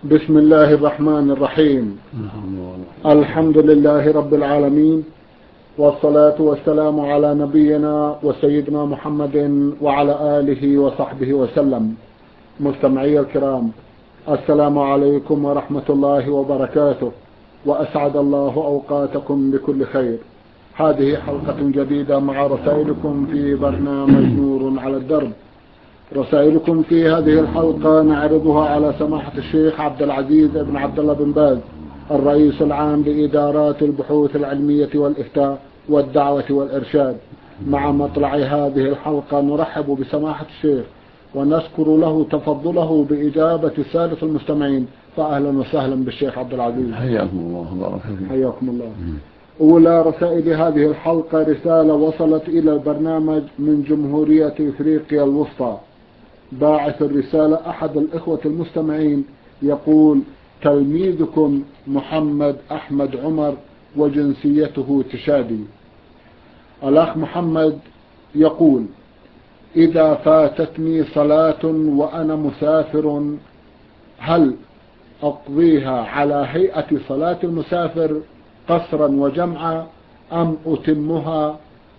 بسم الله الرحمن الرحيم. الحمد لله رب العالمين، والصلاة والسلام على نبينا وسيدنا محمد وعلى آله وصحبه وسلم. مستمعي الكرام، السلام عليكم ورحمة الله وبركاته، وأسعد الله أوقاتكم بكل خير. هذه حلقة جديدة مع رسائلكم في برنامج نور على الدرب. رسائلكم في هذه الحلقة نعرضها على سماحة الشيخ عبد العزيز بن عبد الله بن باز، الرئيس العام لإدارات البحوث العلمية والإفتاء والدعوة والإرشاد. مع مطلع هذه الحلقة نرحب بسماحة الشيخ ونشكر له تفضله بإجابة سادة المستمعين. فأهلا وسهلا بالشيخ عبد العزيز. حياكم الله وبارك فيكم. حياكم الله. أولى رسائل هذه الحلقة رسالة وصلت إلى البرنامج من جمهورية إفريقيا الوسطى. باعث الرسالة أحد الإخوة المستمعين يقول: تلميذكم محمد أحمد عمر وجنسيته تشادي. الأخ محمد يقول: إذا فاتتني صلاة وأنا مسافر هل أقضيها على هيئة صلاة المسافر قصرا وجمعا أم أتمها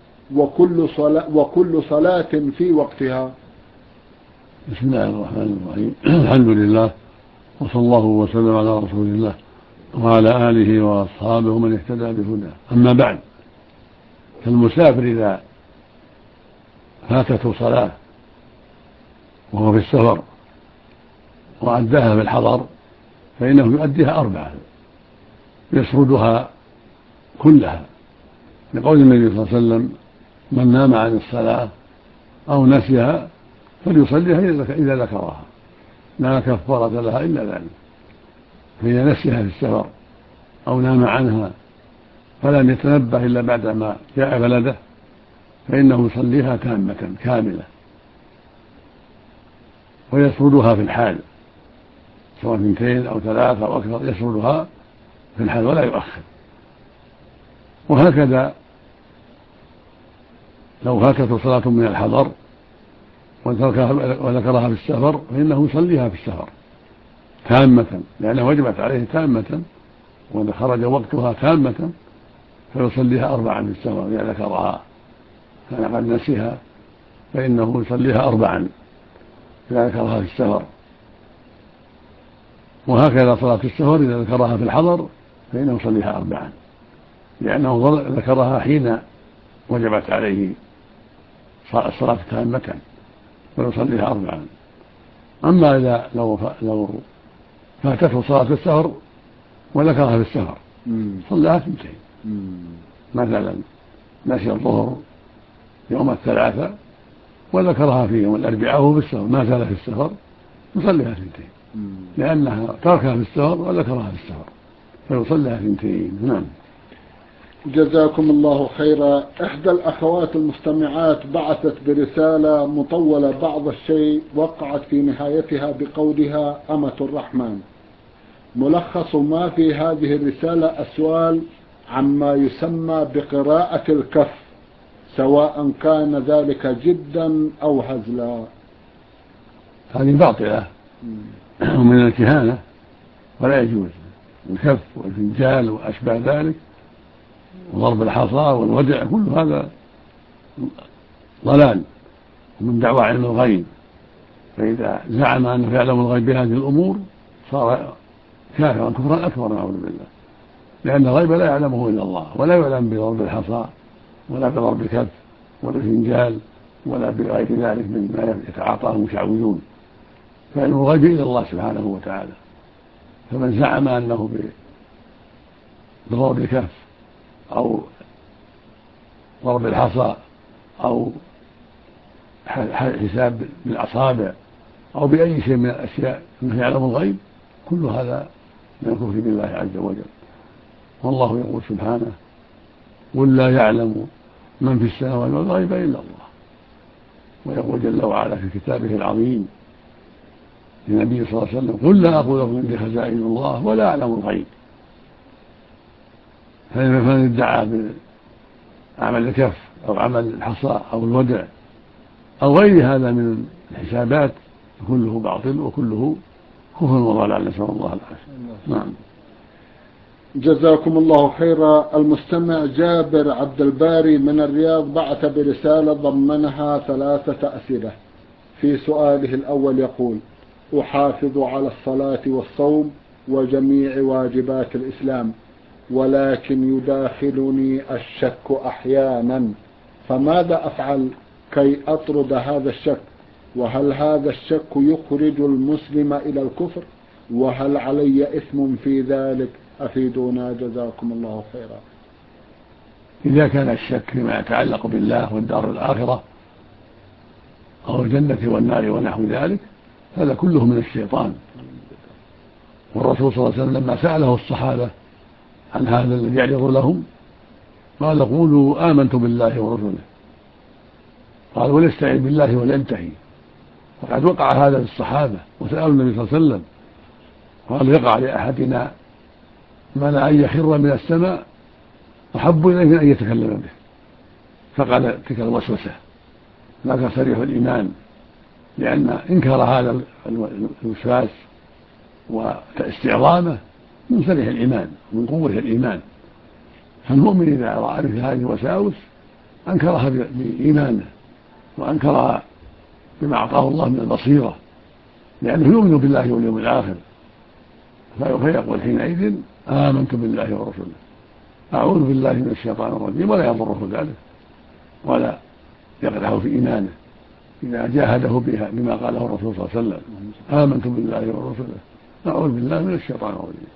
وكل صلاة في وقتها؟ بسم الله الرحمن الرحيم. الحمد لله، وصلى الله وسلم على رسول الله وعلى آله وأصحابه من اهتدى بهداه. أما بعد، فالمسافر إذا فاتته صلاة وهو في السفر وأداها في الحضر فإنه يؤديها أربعة، يسردها كلها، لقول النبي صلى الله عليه وسلم: من نام عن الصلاة أو نسيها فليصليها إذا ذكرها، لا كفارة لها إلا ذلك. فإذا نسيها في السفر أو نام عنها فلم يتنبه إلا بعدما جاء بلده فإنه يصليها تامة كاملة، ويسردها في الحال، سواء 2 أو 3 أو أكثر، يسردها في الحال ولا يؤخر. وهكذا لو فاتته صلاة من الحضر وذكرها في السفر فإنه يصليها في السفر تامة، لأنها وجبت عليه تامة وإذا خرج وقتها تامة، فيصليها 4 في السفر إذا ذكرها. كان قد نسيها فإنه يصليها 4 إذا ذكرها في السفر. وهكذا صلاة السفر إذا ذكرها في الحضر فإنه يصليها 4، لأنه ذكرها حين وجبت عليه الصلاة تامة ويصليها 4. أما إذا لو فاتته صلاة السفر وذكرها في السفر صلىها 2. مثلا نسي الظهر يوم الثلاثاء وذكرها في يوم الأربعاء وهو في السفر، ما زال في السفر، يصليها 2، لأنها تركها في السفر وذكرها في السفر فيصليها 2. نعم. جزاكم الله خيرا. إحدى الأخوات المستمعات بعثت برسالة مطولة بعض الشيء، وقعت في نهايتها بقولها: أمة الرحمن. ملخص ما في هذه الرسالة السؤال عما يسمى بقراءة الكف، سواء كان ذلك جدا أو هزلا. هذه باطلة ومن الكهانة ولا يجوز. الكف والفنجال وأشباه ذلك وضرب الحصى والودع كل هذا ضلال ومن دعوى علم الغيب. فإذا زعم أنه يعلم الغيب بهذه الأمور صار كافرا كفرا أكبر، نعوذ بالله، لأن الغيب لا يعلمه إلا الله، ولا يعلم بضرب الحصى ولا بضرب الكف ولا الفنجال ولا بغير ذلك مما يتعاطاه المشعوذون، فعلم الغيب إلى الله سبحانه وتعالى. فمن زعم أنه بضرب الكف أو ضرب الحصى أو حساب بالأصابع أو بأي شيء من الأشياء أنه يعلم الغيب، كل هذا من الكفر بالله عز وجل. والله يقول سبحانه: قل لا يعلم من في السماوات والغيب إلا الله. ويقول جل وعلا في كتابه العظيم للنبي صلى الله عليه وسلم: قل لا أقول لكم عندي خزائن الله ولا أعلم الغيب. فمن ادعى بعمل الكف أو عمل الحصى أو الودع أو غير هذا من الحسابات كله باطل وكله كفر وضلال، نسأل الله العافية. نعم. جزاكم الله خيرا. المستمع جابر عبد الباري من الرياض بعث برسالة ضمنها 3 أسئلة. في سؤاله الأول يقول: أحافظ على الصلاة والصوم وجميع واجبات الإسلام، ولكن يداخلني الشك أحيانا، فماذا أفعل كي أطرد هذا الشك؟ وهل هذا الشك يخرج المسلم إلى الكفر؟ وهل علي إثم في ذلك؟ أفيدونا جزاكم الله خيرا. إذا كان الشك فيما يتعلق بالله والدار الآخرة أو الجنة والنار ونحو ذلك هذا كله من الشيطان. والرسول صلى الله عليه وسلم لما سأله الصحابة عن هذا الذي يعرض لهم قال: قولوا آمنت بالله ورسوله. قال: وليستعذ بالله ولينتهي. فقد وقع هذا للصحابة وسألوا النبي صلى الله عليه وسلم، قال: يقع لأحدنا ما لا أن يخر من السماء أحب إليه من أن يتكلم به. فقال تلك الوسوسة، ذاك صريح الإيمان، لأن إنكار هذا الوسواس واستعظامه من صريح الإيمان من قوة الإيمان. فالمؤمن إذا رأى مثل هذه الوساوس أنكرها بإيمانه وأنكرها بما أعطاه الله من البصيرة، لأنه يؤمن بالله واليوم الآخر، فيقول حينئذ: آمنت بالله ورسوله، أعوذ بالله من الشيطان الرجيم، ولا يضره ذلك ولا يقدحه في إيمانه إذا جاهده بما قاله الرسول صلى الله عليه وسلم: آمنت بالله ورسوله، أعوذ بالله من الشيطان الرجيم.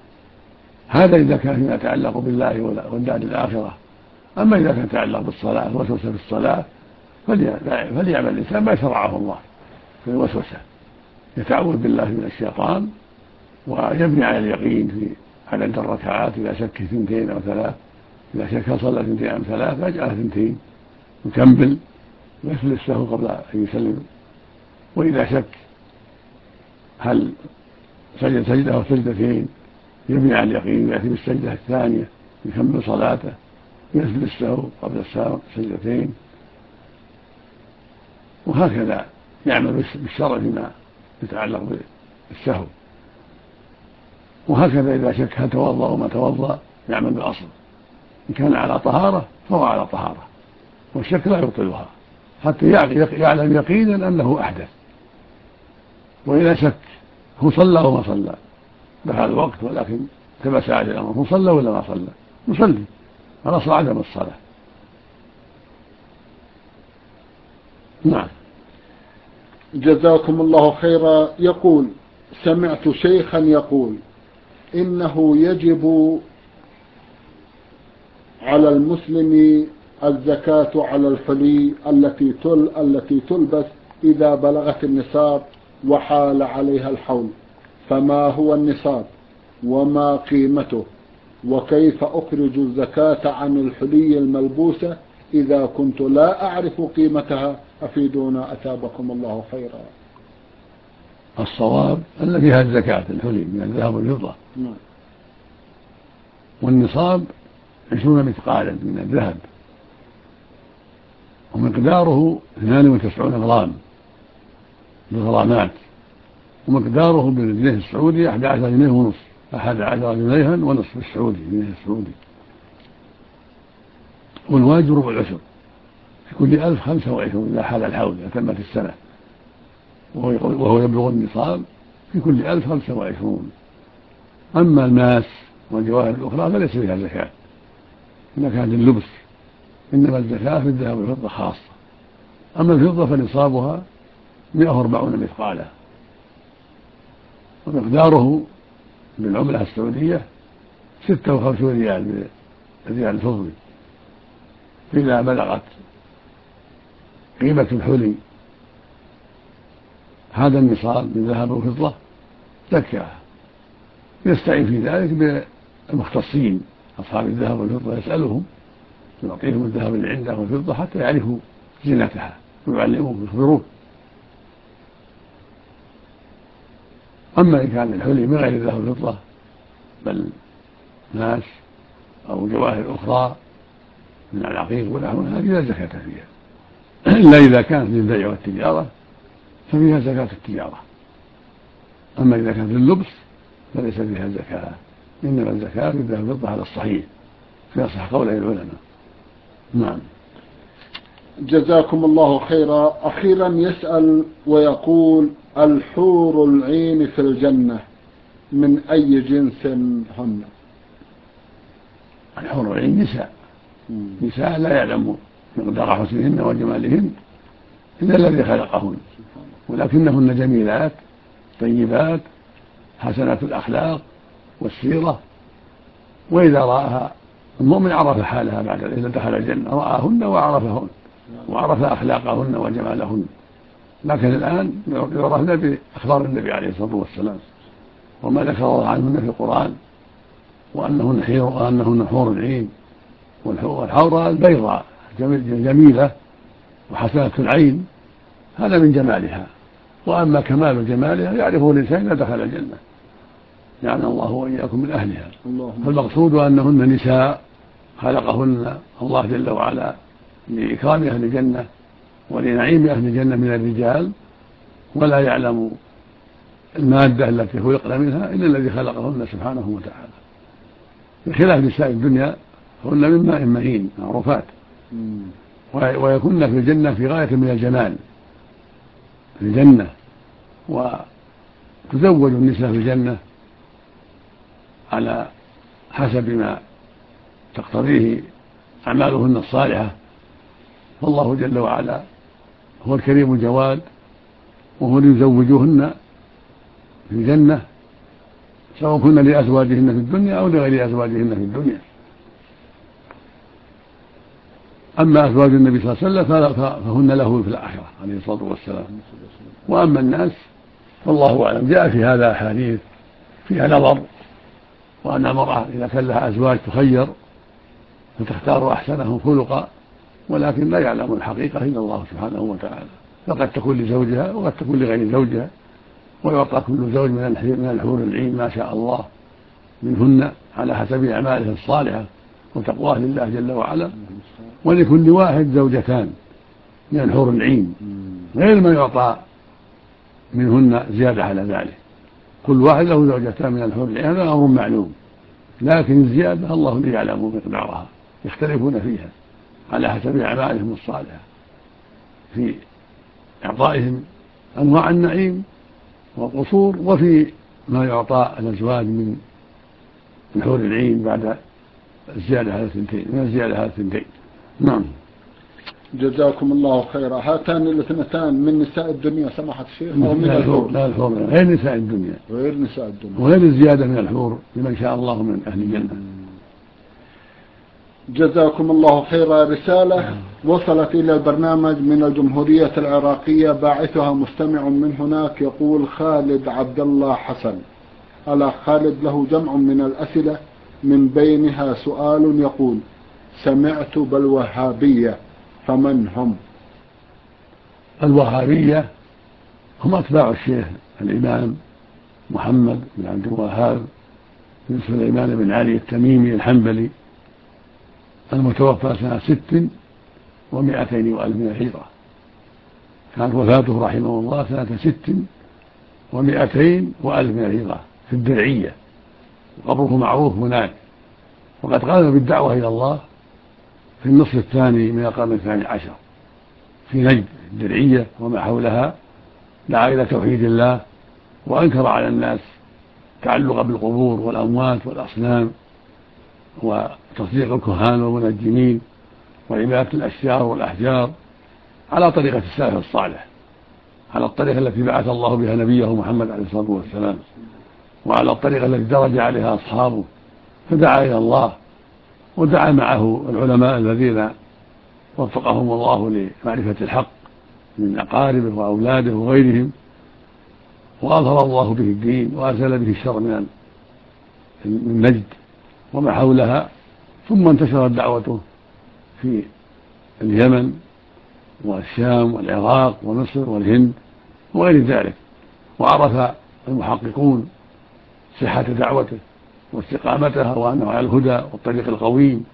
هذا إذا كان فيما يتعلق بالله والدار الآخرة. أما إذا كان يتعلق بالصلاة وسوسة في الصلاة فليعمل الإنسان ما شرعه الله في الوسوسة، يتعوذ بالله من الشيطان ويبني على اليقين في عدد الركعات. إذا شك 2 أو 3، إذا شك صلى 2 أو 3 فاجعلها 2 يكمل ويسجد السهو قبل أن يسلم. وإذا شك هل سجد سجدة أو سجدتين يبني على اليقين ويأتي بالسجدة الثانية يكمل صلاته ويسجد السهو قبل سجدتين. وهكذا يعمل بالشرع فيما يتعلق بالسهو. وهكذا إذا شك هل توضأ وما توضأ يعمل بالأصل، إن كان على طهارة فهو على طهارة، والشك لا يبطلها حتى يعلم يقينا أنه أحدث. وإذا شك هو صلى وما صلى دخل الوقت ولكن تمساعد الأمر، هو صلى ولا ما صلى؟ يصلي، الأصل عدم الصلاة. نعم. جزاكم الله خيرا. يقول: سمعت شيخا يقول إنه يجب على المسلم الزكاة على الحلي التي تلبس إذا بلغت النصاب وحال عليها الحول، فما هو النصاب وما قيمته؟ وكيف أخرج الزكاة عن الحلي الملبوسة إذا كنت لا أعرف قيمتها؟ أفيدونا أثابكم الله خيرا. الصواب أن فيها الزكاة الحلي من الذهب والفضة، والنصاب 20 مثقالا من الذهب، ومقداره 92 غرام بالغرامات، ومقداره بالجنيه السعودي 11 جنيه ونصف، 11 جنيها ونصف السعودي، جنيه السعودي. والواجب ربع العشر في كل 1000 25 إذا حال الحول أتمت السنة، وهو يبلغ النصاب في كل 1000 25. أما الماس والجواهر الأخرى فليس فيها زكاة إذا كانت اللبس، إنما الزكاة في الذهب والفضة خاصة. أما الفضة فنصابها 140 مثقالا، ومقداره بالعملة السعودية 56 ريال بالريال الفضي. إذا بلغت قيمة الحلي هذا النصاب بالذهب والفضة زكاة. يستعين في ذلك بالمختصين أصحاب الذهب والفضة، يسألهم يعطيهم الذهب اللي عنده والفضة حتى يعرفوا زينتها ويعلموه ويخبروه. أما إن كان الحلي من غير الذهب والفضة بل ناس أو جواهر أخرى من العقيق ونحوها لا زكاة فيها، إلا إذا كانت للبيع والتجارة ففيها زكاة التجارة. أما إذا كان في اللبس فليس فيها زكاة، إنما الزكاة في الذهب والفضة على الصحيح في أصح قولي العلماء. نعم. جزاكم الله خيرا. أخيرا يسأل ويقول: الحور العين في الجنة من أي جنس هن؟ الحور العين نساء لا يعلم مقدار حسنهن وجمالهن إلا الذي خلقهن، ولكنهن جميلات طيبات حسنات الأخلاق والسيرة، وإذا رآها المؤمن عرف حالها بعد إذا دخل الجنة، رآهن وعرفهن وعرف أخلاقهن وجمالهن. لكن الآن يعرفن بأخبار النبي عليه الصلاة والسلام وما ذكر الله عنهن في القرآن، وأنهن حور العين. والحورة البيضاء جميلة وحسنة العين، هذا من جمالها. وأما كمال جمالها يعرفه الإنسان إذا دخل الجنة، يعني الله وإياكم من أهلها. فالمقصود أنهن نساء خلقهن الله جل وعلا لإكرام أهل الجنة ولنعيم أهل الجنة من الرجال، ولا يعلم المادة التي خلقنا منها إلا الذي خلقهن سبحانه وتعالى، بخلاف نساء الدنيا هن من ماء مهين معروفات، ويكون في الجنة في غاية من الجمال في الجنة. وتزوج النساء في الجنة على حسب ما تقتضيه أعمالهن الصالحة، فالله جل وعلا هو الكريم الجواد، وهو ليزوجهن في الجنة سواء كن لأزواجهن في الدنيا أو لغير أزواجهن في الدنيا. أما أزواج النبي صلى الله عليه وسلم فهن له في الآخرة عليه الصلاة والسلام. وأما الناس فالله أعلم. جاء في هذا أحاديث فيها نظر، وأن المرأة إذا كان لها أزواج تخير فتختار أحسنهم خلقا، ولكن لا يعلم الحقيقة إلا الله سبحانه وتعالى، فقد تكون لزوجها وقد تكون لغير زوجها، ويعطى كل زوج من الحور العين ما شاء الله منهن على حسب أعماله الصالحة وتقواه لله جل وعلا. ولكل واحد زوجتان من الحور العين غير ما يعطى منهن زيادة على ذلك، كل واحد له زوجتان من الحور العين، هذا أمر معلوم، لكن الزيادة الله لا يعلم مقدارها، يختلفون فيها على حسب أعمالهم الصالحة في إعطائهم أنواع النعيم والقصور، وفي ما يعطى الأزواج من الحور العين بعد الزيادة على الثنتين. نعم. جزاكم الله خيرا. هاتان الاثنتان من نساء الدنيا سماحة الشيخ أو من الحور؟ لا، الحور غير نساء الدنيا، وغير الزيادة من الحور لمن شاء الله من أهل الجنة. جزاكم الله خيرا. رسالة وصلت إلى البرنامج من الجمهورية العراقية، باعثها مستمع من هناك، يقول: خالد عبد الله حسن. الأخ خالد له جمع من الأسئلة، من بينها سؤال يقول: سمعت بالوهابية، فمن هم؟ الوهابية هم أتباع الشيخ الإمام محمد بن عبد الوهاب بن سليمان بن علي التميمي الحنبلي المتوفى سنة 600 من الهجرة. كانت وفاته رحمه الله سنة 600 من الهجرة في الدرعية، وقبره معروف هناك. وقد قام بالدعوة إلى الله في النصف الثاني من القرن 12 في نجد الدرعية وما حولها، دعا إلى توحيد الله، وأنكر على الناس تعلق بالقبور والأموات والأصنام وتصديق الكهان والمنجمين وعبادة الأشجار والأحجار على طريقة السلف الصالح، على الطريقة التي بعث الله بها نبيه محمد عليه الصلاة والسلام، وعلى الطريقة التي درج عليها أصحابه. فدعا إلى الله، ودعا معه العلماء الذين وفقهم الله لمعرفة الحق من أقاربه وأولاده وغيرهم، وأظهر الله به الدين وأزال به الشر من نجد وما حولها. ثم انتشرت دعوته في اليمن والشام والعراق ومصر والهند وغير ذلك، وعرف المحققون صحة دعوته واستقامتها، وأنه على الهدى والطريق القويم،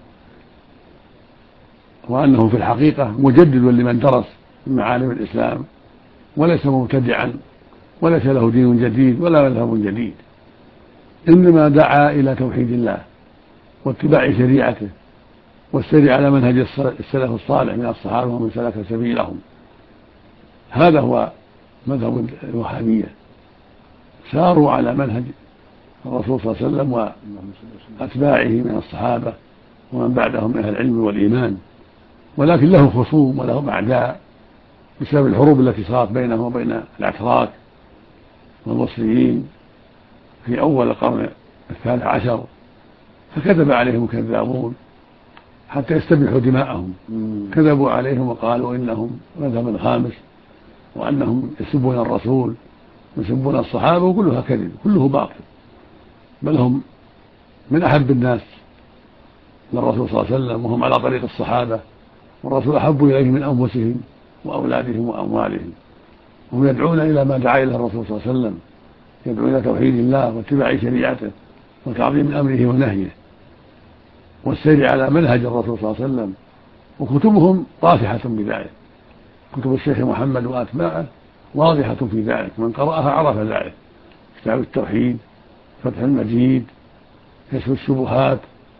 وأنه في الحقيقة مجدد لمن درس من معالم الإسلام، وليس مبتدعا وليس له دين جديد ولا مذهب جديد، إنما دعا إلى توحيد الله واتباع شريعته والسير على منهج السلف الصالح من الصحابة ومن سلك سبيلهم. هذا هو مذهب الوهابية، ساروا على منهج الرسول صلى الله عليه وسلم وأتباعه من الصحابة ومن بعدهم من أهل العلم والإيمان، ولكن له خصوم وله أعداء بسبب الحروب التي صارت بينهم وبين الأتراك والمصريين في أول القرن الثالث عشر، فكذب عليهم الكذابون حتى يستبيحوا دماءهم. كذبوا عليهم وقالوا إنهم مذهب خامس وأنهم يسبون الرسول ويسبون الصحابة، وكلها كذب، كله باطل، بل هم من أحب الناس للرسول صلى الله عليه وسلم، وهم على طريق الصحابة، والرسول أحب إليهم من أنفسهم وأولادهم وأموالهم. هم يدعون إلى ما دعا إليه الرسول صلى الله عليه وسلم، يدعون إلى توحيد الله واتباع شريعته وتعظيم أمره ونهيه والسير على منهج الرسول صلى الله عليه وسلم، وكتبهم طافحة بذلك. كتب الشيخ محمد وأتباعه واضحة في ذلك، من قرأها عرف ذلك: كتاب التوحيد، فتح المجيد، كشف الشبهات،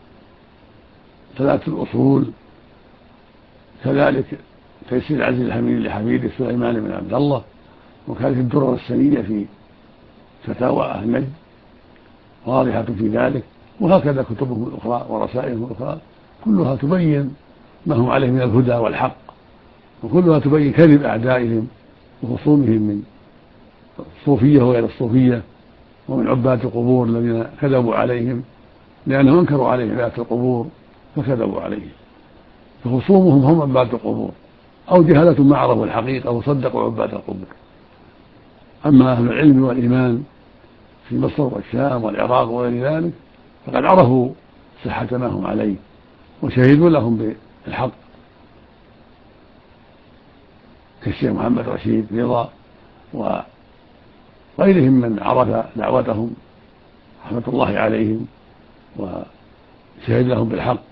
ثلاثة الأصول، كذلك تيسير العزيز الحميد لحفيده سليمان بن عبد الله، وكانت الدرر السنية في فتاوى أهل نجد واضحة في ذلك، وهكذا كتبهم الأخرى ورسائلهم الأخرى كلها تبين ما هم عليه من الهدى والحق، وكلها تبين كذب أعدائهم وخصومهم من الصوفية وغير الصوفية ومن عباد القبور الذين كذبوا عليهم لأنهم أنكروا عليهم عبادة القبور فكذبوا عليهم. فخصومهم هم عباد القبور أو جهلة ما عرفوا الحقيقة وصدقوا عباد القبور. أما أهل العلم والإيمان في مصر والشام والعراق وغير ذلك فقد عرفوا صحة ما هم عليه وشهدوا لهم بالحق، كالشيخ محمد رشيد رضا وغيرهم من عرف دعوتهم رحمة الله عليهم وشهد لهم بالحق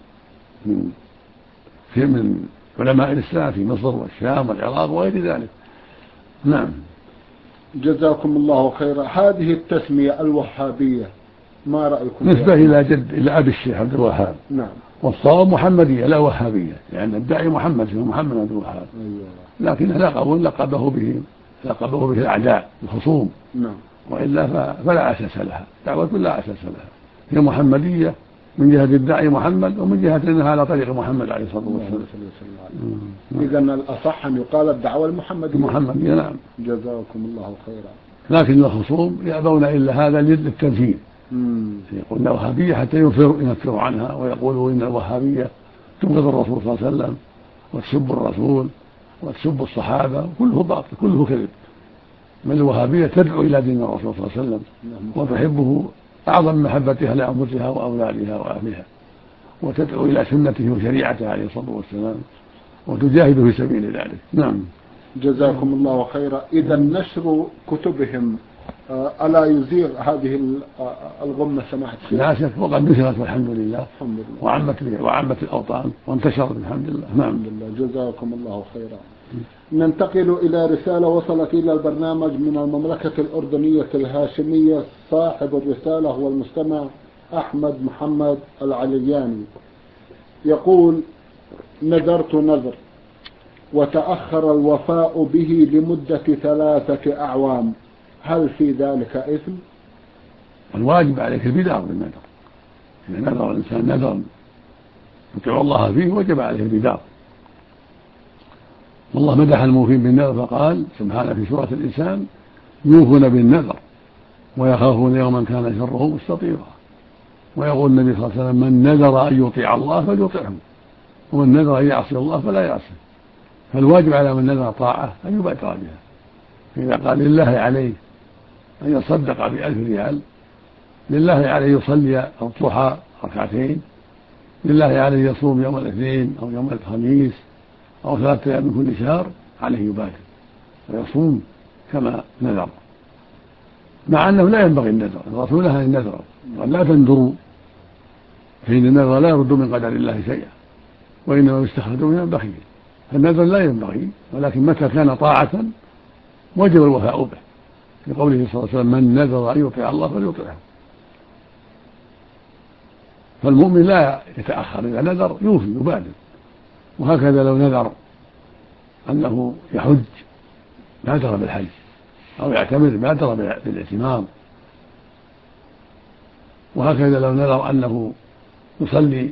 من علماء الإسلام في مصر والشام والعراق وغير ذلك. نعم. جزاكم الله خيرا. هذه التسمية الوهابية ما رأيكم؟ نسبة إلى أبي الشيخ عبد الوهاب. نعم. والصواب محمدية لا وهابية، لأن الداعي محمد اسمه محمد عبد الوهاب. أيوة. لكن لقبه به الأعداء الخصوم. نعم. وإلا فلا أساس لها، دعوة لا أساس لها، هي محمدية من جهة الداعي محمد ومن جهة أنها على طريق محمد عليه الصلاة والسلام. إذا الأصح أن يقال الدعوة المحمدية. محمدية. نعم. جزاكم الله خيرا. لكن الخصوم يأبون إلا هذا للتنفيذ، يقولون الوهابية حتى ينفروا عنها ويقولوا إن الوهابية تبغض الرسول صلى الله عليه وسلم وتسب الرسول وتسب الصحابة، كله باطل كله كذب. من الوهابية تدعو إلى دين الرسول صلى الله عليه وسلم وتحبه أعظم محبتها لأنفسها وأولادها وأهلها، وتدعو إلى سنته وشريعته عليه الصلاة والسلام وتجاهد في سبيل ذلك. نعم. جزاكم الله خيرا. إذا نشر كتبهم ألا يزيغ هذه الغمة سماحة الشيخ؟ لا شك، وقد نشرت والحمد لله، وعمت الأوطان وانتشرت الحمد لله. نعم. الحمد لله. جزاكم الله خيرا. ننتقل إلى رسالة وصلت إلى البرنامج من المملكة الأردنية الهاشمية. صاحب الرسالة هو المستمع أحمد محمد العلياني، يقول: نذرت نذر وتأخر الوفاء به لمدة 3 أعوام، هل في ذلك إثم؟ الواجب عليك البدار بالنذر، إذا نذر الإنسان نذرا يطيع الله فيه وجب عليه البدار. والله مدح الموفين بالنذر فقال سبحانه في سورة الإنسان: يوفون بالنذر ويخافون يوما كان شره مستطيرا. ويقول النبي صلى الله عليه وسلم: من نذر أن يطيع الله فليطعه، ومن نذر أن يعصي الله فلا يعصي. فالواجب على من نذر طاعة أن يبادر بها، فإذا قال لله عليه أن يصدق ب1000 ريال، لله عليه يصلي الضحى 2 لله عليه يصوم يوم الاثنين أو يوم الخميس أو 3 أيام من كل شهر، عليه يبادر ويصوم كما نذر، مع أنه لا ينبغي النذر. الرسول نهى النذر قال: لا تنذروا، فإن النذر لا يرد من قدر الله شيئا وإنما يستخرج من البخيل. فالنذر لا ينبغي، ولكن متى كان طاعة وجب الوفاء به، لقوله صلى الله عليه وسلم من نذر أن يطيع الله فليطيعه. فالمؤمن لا يتأخر، إذا نذر يوفي يبادر. وهكذا لو نذر أنه يحج بادر بالحج، أو يعتمر بادر بالاعتمار. وهكذا لو نذر أنه يصلي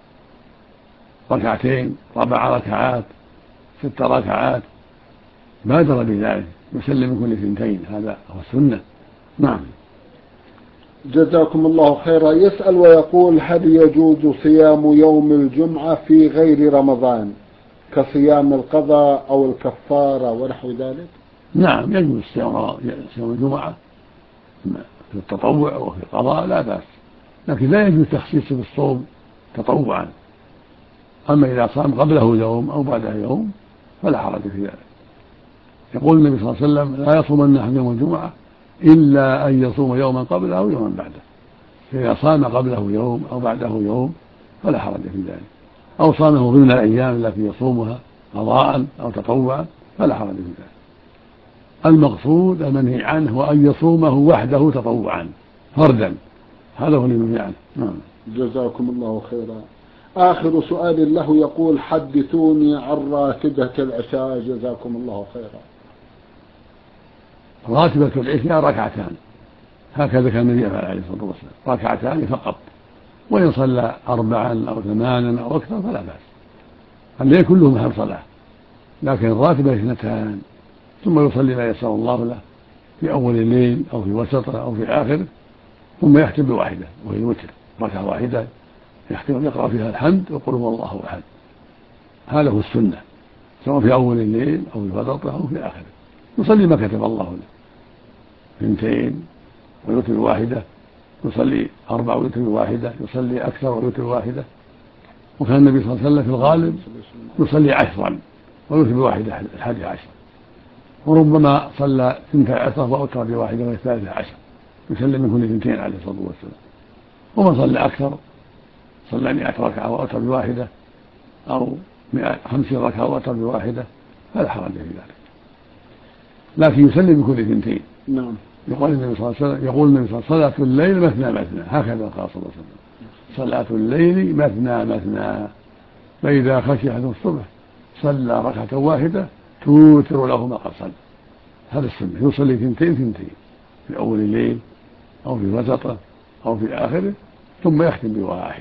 ركعتين 4 ركعات 6 ركعات بادر بذلك، يسلم من كل 2، هذا هو السنة. نعم. جزاكم الله خيرا. يسأل ويقول: هل يجوز صيام يوم الجمعة في غير رمضان كصيام القضاء أو الكفارة ونحو ذلك؟ نعم يجوز صيام الجمعة في التطوع وفي القضاء لا بأس، لكن لا يجوز تخصيصه بالصوم تطوعا. أما إذا صام قبله يوم أو بعده يوم فلا حرج في ذلك. يقول النبي صلى الله عليه وسلم: لا يصومن أحد يوم الجمعة إلا أن يصوم يوما قبله أو يوما بعده. فإذا صام قبله يوم أو بعده يوم فلا حرج في ذلك، أو صامه ضمن الأيام التي يصومها قضاء أو تطوعا فلا حرج في ذلك. المقصود المنهي عنه وأن يصومه وحده تطوعا فردا، هذا هو المنهي عنه. جزاكم الله خيرا. آخر سؤال له يقول: حدثوني عن راتبة العشاء جزاكم الله خيرا. راتبة العشاء 2 ركعتان، هكذا كان النبي عليه الصلاة والسلام، 2 ركعتان فقط. وإن صلى 4 أو 8 أو أكثر فلا بأس، الليل كله محل صلاة، لكن الراتبة 2، ثم يصلي ما يسر الله له في أول الليل أو في وسطه أو في آخره، ثم يختم بواحدة وهي الوتر، 1 ركعة يختم يقرأ فيها الحمد وقل هو الله أحد. هذا هو السنة، سواء في أول الليل أو في وسطه أو في آخره. يصلي ما كتب الله له، 2 ويوتر 1، يصلي 4 ويوتر 1، يصلي أكثر ويوتر 1. وكان النبي صلى الله عليه وسلم في الغالب يصلي 10 ويوتر 11، وربما صلى 12 وأوتر ب1 وهي 13، يسلم من كل 2 عليه الصلاة والسلام. ومن صلى أكثر صلى 100 ركعة وأوتر ب1 أو 150 ركعة وأوتر ب1 فلا حرج في ذلك، لكن يسلم من كل 2. نعم. يقول النبي صلى الله عليه وسلم: صلاة الليل مثنى مثنى، هكذا قال صلى الله عليه وسلم: صلاة الليل مثنى مثنى، فإذا خشي أحد الصبح صلى 1 ركعة توتر له ما قد صلى. هذا السنة، يصلي 2 في أول الليل أو في وسطه أو في آخره، ثم يختم ب1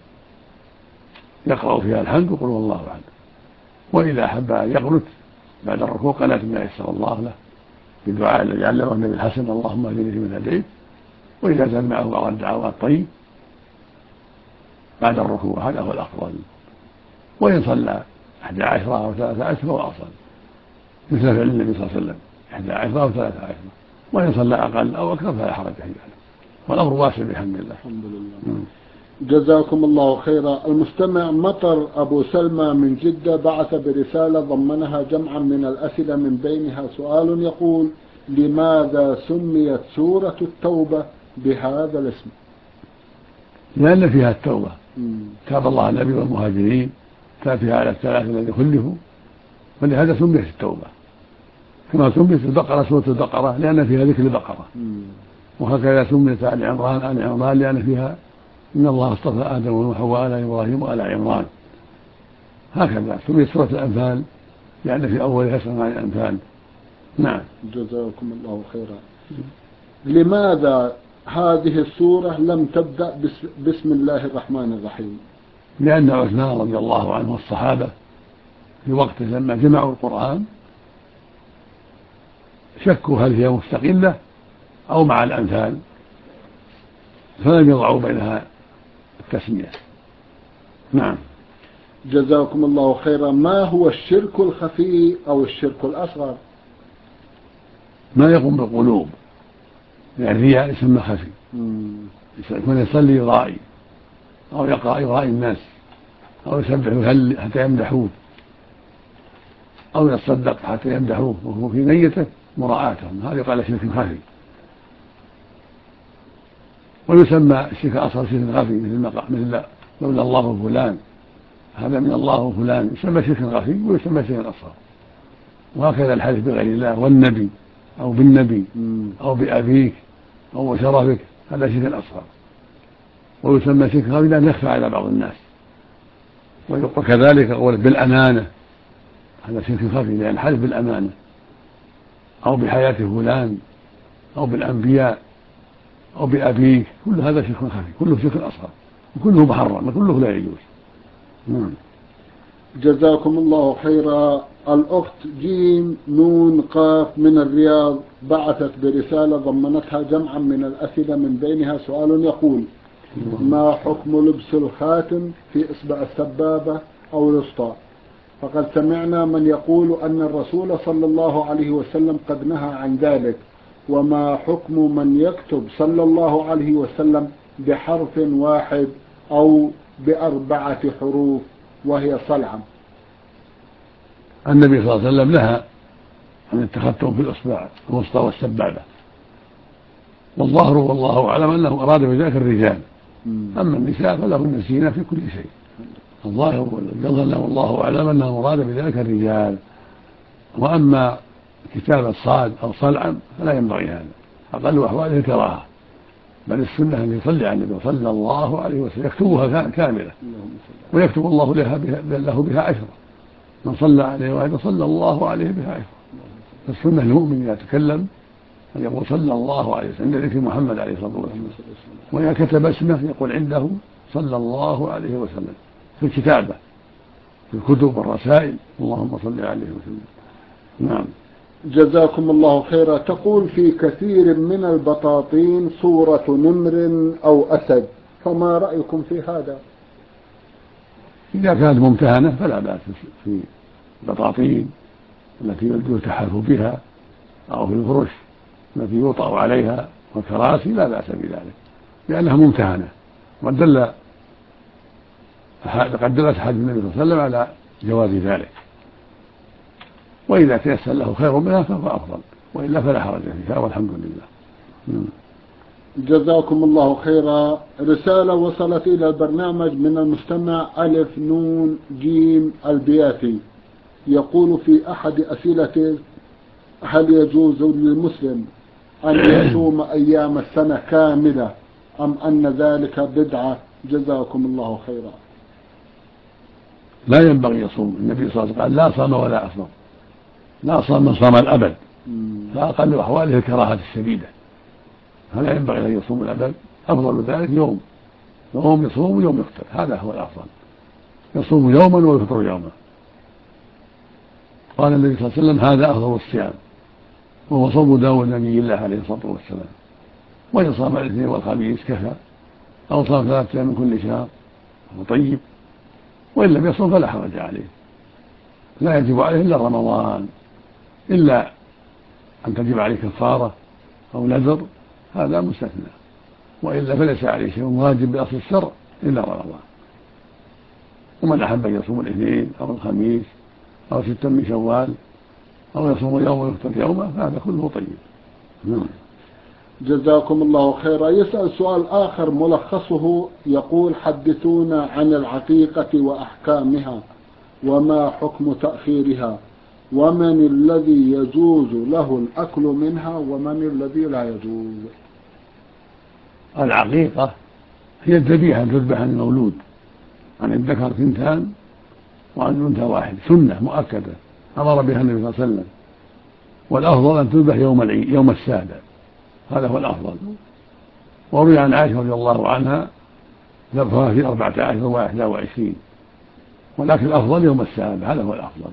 يقرأ فيها الحمد وقل هو الله أحد. وإذا أحب أن يقنت بعد الركوع قنات ما يسر الله له بالدعاء الذي علمه النبي الحسن: اللهم اهدني فيمن هديت. وإذا زاد معه بعض الدعوات طيب بعد الركوع، هذا هو الأفضل. وإن صلى 11 أو 13 فهو أفضل، مثل فعل النبي صلى الله عليه وسلم 11 أو 13. وإن صلى أقل أو أكثر فلا حرج في ذلك، والأمر واسع بحمد الله. الحمد لله. جزاكم الله خيرا. المستمع مطر أبو سلمى من جدة بعث برسالة ضمنها جمعا من الأسئلة، من بينها سؤال يقول: لماذا سميت سورة التوبة بهذا الاسم؟ لأن فيها التوبة، تاب الله على النبي والمهاجرين، تاب فيها على 3 الذين خلفوا، ولهذا سميت التوبة. كما سميت البقرة سورة البقرة لأن فيها ذكر البقرة، وهكذا سميت آل عمران لأن فيها إن الله اصطفى آدم ونوح وآل إبراهيم وآل عمران. هكذا سميت سورة الأنفال لأن في أولها اسم عن الأنفال. نعم. جزاكم الله خيرا. لماذا هذه السورة لم تبدأ بسم الله الرحمن الرحيم؟ لأن عثمان رضي الله عنه والصحابة في وقته لما جمعوا القرآن شكوا هل هي مستقلة أو مع الأنفال، فلم يضعوا بينها التسمية. نعم. جزاكم الله خيرا. ما هو الشرك الخفي أو الشرك الأصغر؟ ما يقوم بالقلوب، يعني الرياء يسمى خفي، يكون يصلي يرائي أو يقرأ يرائي الناس أو يسبح حتى يمدحوه أو يتصدق حتى يمدحوه وهو في نيته مراءاتهم، هذا يقال شرك خفي. ويسمى الشرك الأصغر شرك خفي مثل لولا الله فلان، هذا من الله فلان، يسمى شرك خفي ويسمى شرك أصغر. وهكذا الحلف بغير الله والنبي أو بالنبي أو بأبيك أو بشرفك، هذا شرك أصغر، ويسمى شرك خفي لأنه يخفى على بعض الناس. وكذلك قولك بالأمانة، هذا شرك خفي لأن حلف بالأمانة، أو بحياة فلان أو بالأنبياء أو بأبيك، كل هذا شرك خفي، كله شرك أصغر وكله محرم وكله لا يجوز. جزاكم الله خيرا. الأخت جيم نون قاف من الرياض بعثت برسالة ضمنتها جمعا من الأسئلة، من بينها سؤال يقول: ما حكم لبس الخاتم في إصبع السبابة أو الوسطى؟ فقد سمعنا من يقول أن الرسول صلى الله عليه وسلم قد نهى عن ذلك، وما حكم من يكتب صلى الله عليه وسلم بحرف واحد أو ب4 حروف وهي صلعة؟ النبي صلى الله عليه وسلم نهى عن التختم في الإصبع الوسطى والسبابة، والظاهر والله أعلم أنه أراد بذلك الرجال، أما النساء فلهن الزينة في كل شيء. الظاهر والله أعلم أنه أراد بذلك الرجال، وأما كتابة صاد أو صلعا فلا ينبغي هذا، أقل أحواله الكراهة، بل السنة أن يصلي على النبي صلى الله عليه وسلم يكتبها كاملة، ويكتب الله له بها 10، من صلى عليه واحد صلى الله عليه بها 10. فالسنة المؤمن إذا تكلم أن يقول صلى الله عليه وسلم، عند ذكر محمد عليه الصلاة والسلام، وإذا كتب اسمه يقول عنده صلى الله عليه وسلم في الكتابة في الكتب والرسائل، اللهم صل عليه وسلم. نعم. جزاكم الله خيرا. تقول: في كثير من البطاطين صورة نمر أو أسد، فما رأيكم في هذا؟ إذا كانت ممتهنة فلا بأس في البطاطين التي يتحف بها أو في الفرش التي يوطأ عليها والكراسي، لا بأس بذلك لأنها ممتهنة، وقد دلت حديث النبي صلى الله عليه وسلم على جواز ذلك، وإذا تيسر له خير منها فهو أفضل، وإلا فلا حرج فيها والحمد لله. جزاكم الله خيرا. رسالة وصلت إلى البرنامج من المستمع ألف نون جيم البياتي، يقول في أحد أسئلته: هل يجوز للمسلم أن يصوم أيام السنة كاملة أم أن ذلك بدعة؟ جزاكم الله خيرا. لا ينبغي يصوم، النبي صلى الله عليه وسلم قال: لا صام ولا أفطر، لا صام من صام الأبد، فأقل أحواله الكراهة الشديدة، فلا ينبغي أن يصوم الأبد. أفضل ذلك يوم يصوم ويوم يفطر، هذا هو الأفضل، يصوم يوما ويفطر يوما. قال النبي صلى الله عليه وسلم: هذا أفضل الصيام، وهو صوم داود نبي الله عليه الصلاة والسلام، وإن صام الاثنين والخميس كفى، أو صام 3 أيام من كل شهر هو طيب، وإن لم يصوم فلا حرج عليه. لا يجب عليه إلا رمضان، إلا أن تجب عليه كفارة أو نذر، هذا مستثنى، وإلا فليس عليه شيء واجب بأصل الشرع إلا رمضان. ومن أحب أن يصوم الاثنين أو الخميس أو 6 من شوال أو يصوم يوم ويفطر يوما فهذا كله طيب. جزاكم الله خيرا. يسأل سؤال آخر ملخصه، يقول: حدثونا عن العقيقة وأحكامها، وما حكم تأخيرها، ومن الذي يجوز له الأكل منها ومن الذي لا يجوز؟ العقيقة هي الذبيحة تذبح عن المولود، عن الذكر 2 وعن الأنثى 1، سنة مؤكدة أمر بها النبي صلى الله عليه وسلم، والأفضل أن تذبح يوم العيد يوم السابع، هذا هو الأفضل. وروي عن عائشة رضي الله عنها ذبحها في 14 و21، ولكن الأفضل يوم السابع، هذا هو الأفضل.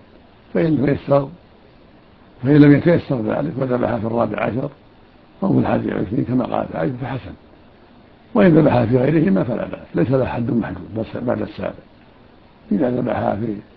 فإن لم يتيسر ذلك وذبحها في 14 أو في 21 كما قالت عائشة فحسن، وإن ذبحها في غيرهما فلا بأس، ليس لها حد محدود بس بعد السابع. إذا ذبحها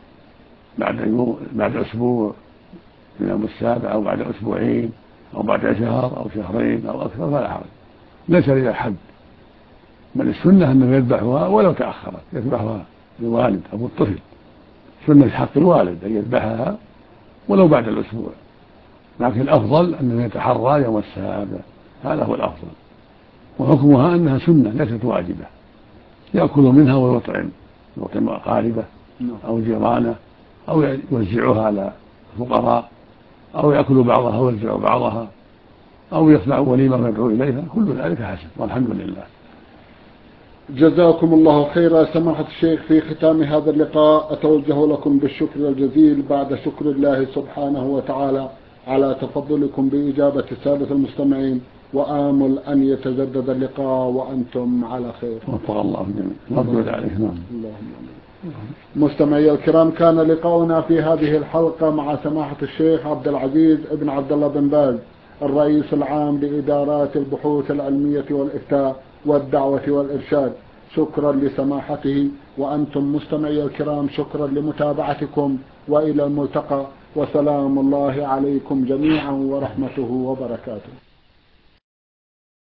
بعد أسبوع من يوم السابع أو بعد أسبوعين أو بعد شهر أو شهرين أو أكثر فلا حرج، ليس لها حد، بل السنة أنه يذبحها ولو تأخرت، يذبحها الوالد أو الطفل، سنة حق الوالد أن يذبحها ولو بعد الأسبوع، لكن الأفضل أنه يتحرى يوم السابع، هذا هو الأفضل. وحكمها أنها سنة ليست واجبة، يأكل منها ويطعم أقاربه أو جيرانه، أو يوزعها على الفقراء، أو يأكل بعضها ويوزع بعضها، أو يصنع وليمة ويدعو إليها، كل ذلك حسن والحمد لله. جزاكم الله خيرا سماحة الشيخ. في ختام هذا اللقاء أتوجه لكم بالشكر الجزيل بعد شكر الله سبحانه وتعالى على تفضلكم بإجابة السادة المستمعين، وآمل أن يتجدد اللقاء وأنتم على خير. وفق الله جميعا. مستمعي الكرام، كان لقاؤنا في هذه الحلقة مع سماحة الشيخ عبد العزيز بن عبد الله بن باز، الرئيس العام لإدارات البحوث العلمية والإفتاء والدعوة والإرشاد. شكرا لسماحته، وأنتم مستمعي الكرام شكرا لمتابعتكم، وإلى الملتقى، وسلام الله عليكم جميعا ورحمته وبركاته.